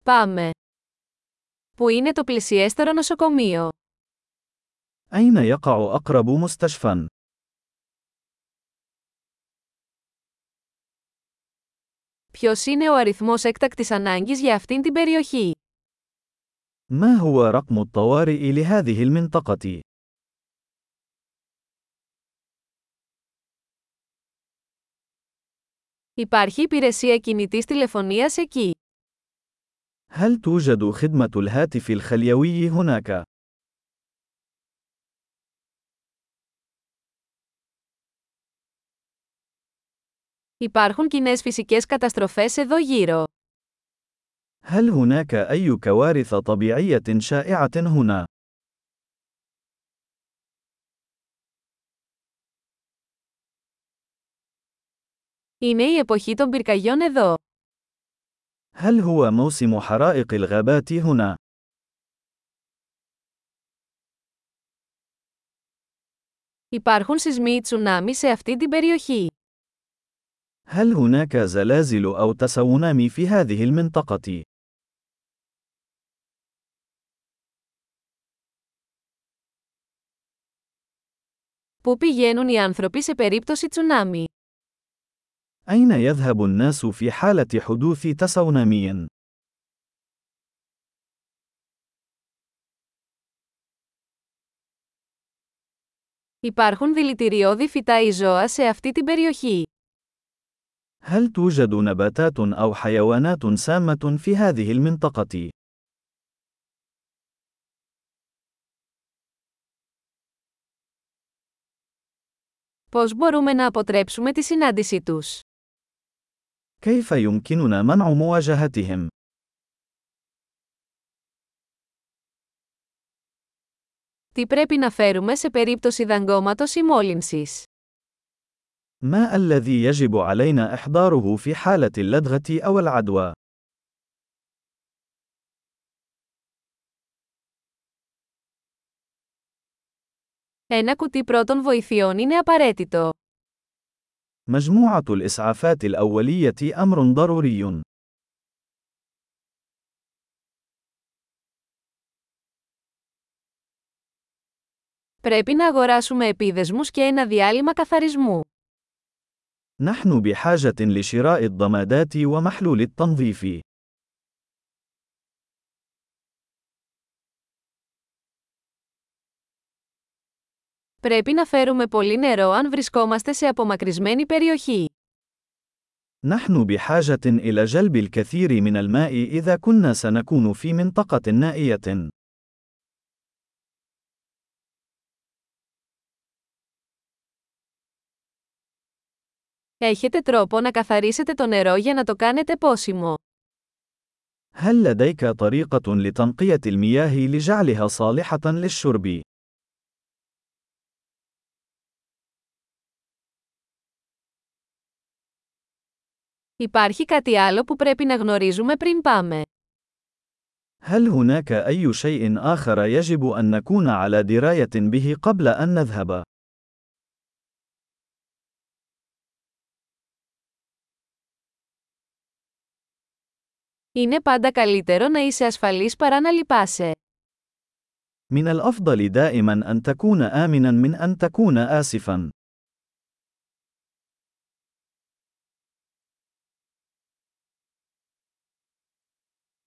Πάμε. Πού είναι το πλησιέστερο νοσοκομείο? أين يقع أقرب مستشفى؟ Ποιος είναι ο αριθμός έκτακτης ανάγκης για αυτήν την περιοχή? ما هو رقم الطوارئ لهذه المنطقة؟ Υπάρχει υπηρεσία κινητής τηλεφωνίας εκεί? هل توجد خدمة الهاتف الخليوي هناك؟ Υπάρχουν κοινές φυσικές καταστροφές εδώ γύρω? هل هناك أي كوارث طبيعية شائعة هنا؟ Είναι η εποχή των πυρκαγιών εδώ? هل هو موسم حرائق الغابات هنا؟ Υπάρχουν σεισμοί ή τσουνάμι σε αυτή την περιοχή? هل هناك زلازل أو تسونامي في هذه المنطقة؟ Πού πηγαίνουν οι άνθρωποι σε περίπτωση τσουνάμι? أين يذهب الناس في حالة حدوث تسونامي؟ Υπάρχουν δηλητηριώδη φυτά ή ζώα σε αυτή την περιοχή? هل توجد نباتات أو حيوانات سامة في هذه المنطقة؟ Πώς μπορούμε να αποτρέψουμε τη συνάντησή τους? كيف يمكننا منع مواجهتهم؟ Τι πρέπει να φέρουμε σε περίπτωση δαγκώματος ή μόλυνσης? ما الذي يجب علينا إحضاره في حالة اللدغة أو العدوى؟ Ένα κουτί πρώτων βοηθειών είναι απαραίτητο. مجموعة الإسعافات الأولية أمر ضروري. Πρέπει να αγοράσουμε επίδεσμους και ένα διάλειμμα καθαρισμού. نحن بحاجة لشراء الضمادات ومحلول التنظيف. Πρέπει να φέρουμε πολύ νερό αν βρισκόμαστε σε απομακρυσμένη περιοχή. نحن بحاجة إلى جلب الكثير من الماء إذا كنا سنكون في منطقة نائية. Έχετε τρόπο να καθαρίσετε το νερό για να το κάνετε πόσιμο? هل لديك طريقة لتنقية المياه لجعلها صالحة للشرب؟ Υπάρχει κάτι άλλο που πρέπει να γνωρίζουμε πριν πάμε? هل هناك أي شيء آخر يجب أن نكون على دراية به قبل أن نذهب؟ Είναι πάντα καλύτερο να είσαι ασφαλής παρά να λυπάσαι. من الأفضل دائما أن تكون آمنا من أن تكون آسفا.